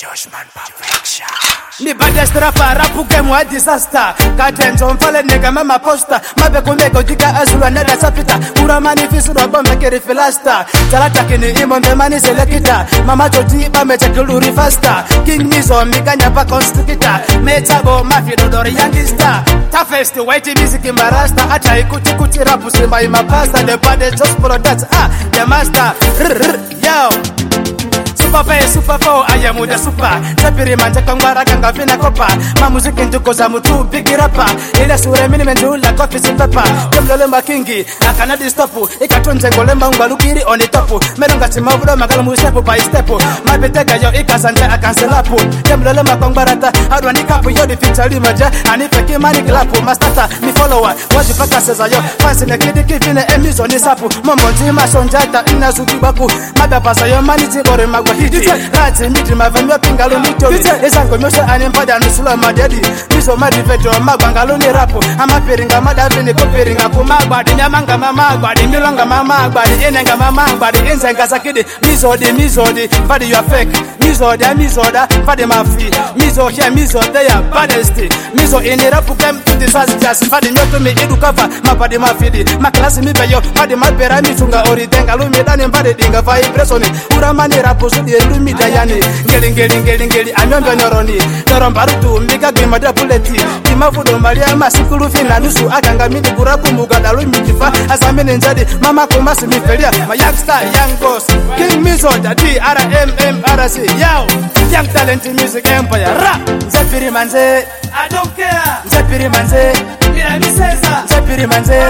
Joshman Perfection. Me baddest rapper, rapu game wa disaster. Katenzo mfale nega mama poster. Mabe kumego jika azula neda sapita. Ura manifisu no bombe kiri filasta. Talata kini imonde mani selekita. Mama joti ba meche kuluri faster. King Mizo miganya pa konstukita. Metago mafi dodori youngster. Toughest white music in barasta. Acha ikuti kuti rapu simba ima pasta. The baddest just product, the master. Yo. Super 4, I am with the super. Tapiri manja kangwara kanga fina kopa. Ma muziki ntuko za mutu big rapper. Ile sure mini mendula coffee sin pepper. Kemlole makingi, akana di stopu. Ikatunze ngolemba ungalukiri on the topu. Melunga timavudo magala mushepu by stepu. Mabeteka yo ikasanje akanselapu. Kemlole makangwarata. Adwa nikapu yo di fitali maja. Anifeki mani klapu. Mastata mi follower. Waji paka seza yo. Fansi ne kidi kivine emizo ni sapu. Momonti masonjata ina zubibaku. Madapasa yo mani tibore magwa hiti. Rati miti mavemyo pingalo mitori. Esango myosha animpada nusula madedi. Miso madiveto magwangalo ni rapu. Ama peringa madavini koperinga kumagwadi. Nyamanga mamagwadi. Milonga mamagwadi. Enenga mamagwadi. Enzenga sakidi. Mizodi. Fadi you are fake. Mizoda. Fadi mafi. Mizo here, mizo there. Baddest. Mizo ini rapu kem to the swazi jasi. Fadi nyoto mi idu cover. Mapadi mafidi. Maklasi mibeyo. Fadi mapera mitunga ori denga. Lumi dani mbadi dinga vibration. Uramani rapu sudi elumi dayani. Ngeli. Anyombe nyoroni. Norombarutu. Mbiga gima da buleti. Kimavudo maria masikulu fina nusu. Aganga midi kuraku mugada lumi jifa. Asamini njadi. Mama kumasi mifelia. My youngster, young boss. King Mizo, the DRMMRC. Yo, young talent music empire. Ra, Zepiri Manze. I don't care. Zepiri Manze. Mira mi Cesar. Zepiri Manze.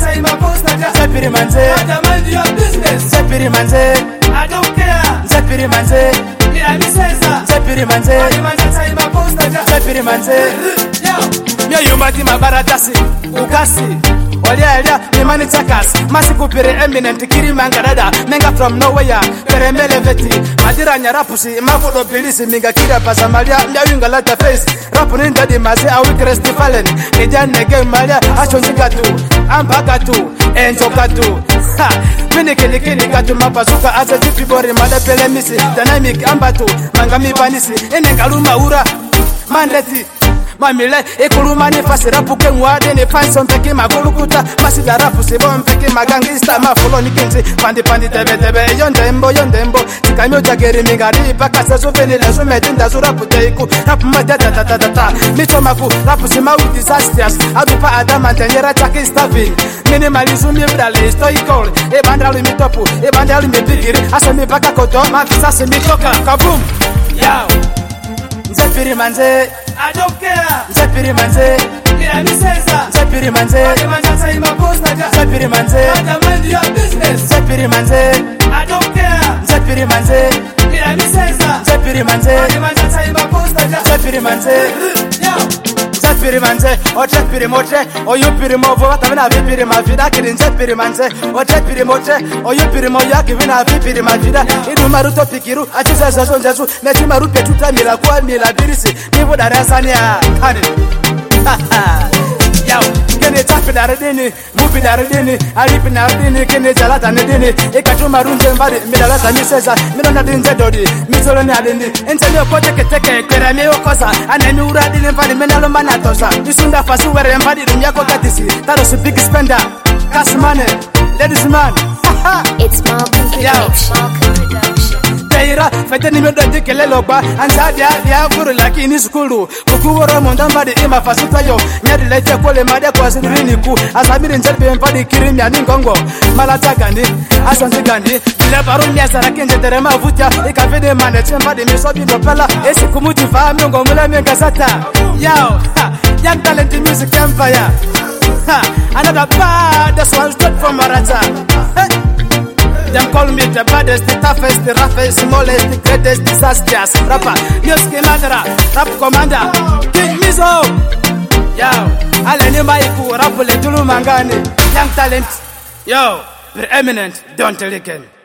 Zepiri Manze. I mind your business. Zepiri Manze. I don't care. Zepiri Manze. Mira mi Cesar. Zepiri Manze. Zepiri Manze. Yo. Myo yumati mabaratasi. Ukasi. Olia, mimani chakas. Masikupire eminent kiri mangarada. Menga from nowhere. Peremele veti. Madira nyarapusi. Mafudo pilisi minga kira pasamalia. Mya lata face. Rapu ninja di mazi awi kresti falen. Nijan nege malia. Achonjikatu. Ambakatu. Enjokatu. Ha. Kini katu mapazuka. Asa jipi bori mada pele misi. Dynamic ambatu. Mangami panisi. Enengaluma ura. Mandeti. Mamile, ekulumani fasi rapu kengwade ne fanson peki magulukuta. Masida rapu sibon peki magangista. Mafulo ni kinzi, pandi tebe. Yondembo, tikamyo jageri mingari. Paka sesu veni lesu medinda zu rapu teiku. Rapu madeta. Mito maku, rapu simawi disasters. Adupa adamante nyera chaki staffing. Minimalizu mibrale, stoikol. Ebandali mitopu, ebandali mibigiri. Asemi paka koto, mafisasi mitoka. Kaboom! Yo. Zepiri Manze. I don't care. Zepiri Manze. Mira mi Cesar. Zepiri Manze. Zepiri Manze. I mind your business. Zepiri Manze. I don't care. Zepiri Manze. Mira mi Cesar. Zepiri Manze. Zepiri Manze. Yo. Zepiri Manze. O Zepiri moche. O yupiri movo. Watamina vipiri mavida. Kirin Zepiri Manze. O Zepiri moche. O yupiri moya. Kivina vipiri mavida. Idu maruto pikiru. Achiza zazu. Neti marupe tuta mila kwa mila birisi. Nivu darasani ya kani. Yo, kene chapi daredini, mupi daredini, alipi naredini, kene jalata nedini. Ikatuma runze mbadi, midalata miseza, midona dinze dodi, misolo ni adini. Enteli okote keteke, kwere mi okosa, anemi uradini mbadi, menalo manatosa. Isunda fasu were mbadi, dunyako katisi, tarosu big spender, cash money, ladies man. It's Malcolm Production. Teira, fete ni medo dikele logba, ansadia dia guru lakini skulu. Kukuworo mondambadi ima fasuta yo, nyadi leche kole made kwa sidirini ku. Asabiri njelbi mpadi kirimi ya ningongo, malata gandi, asanzi gandi. Bile baru nyesa rakinje terema vutia, ikavide manete mpadi misobi nopela. Esi kumuti faa miongo mule mienga sata. Yo, young talent music empire. Another baddest one straight from Marata. Them call me the baddest, the toughest, the roughest, smallest, the greatest, disastrous rapper. Yosuke Madara, rap commander, King Mizo. Yo, aleni maiku, rap le tulu mangani, young talent. Yo, preeminent, don't tell again.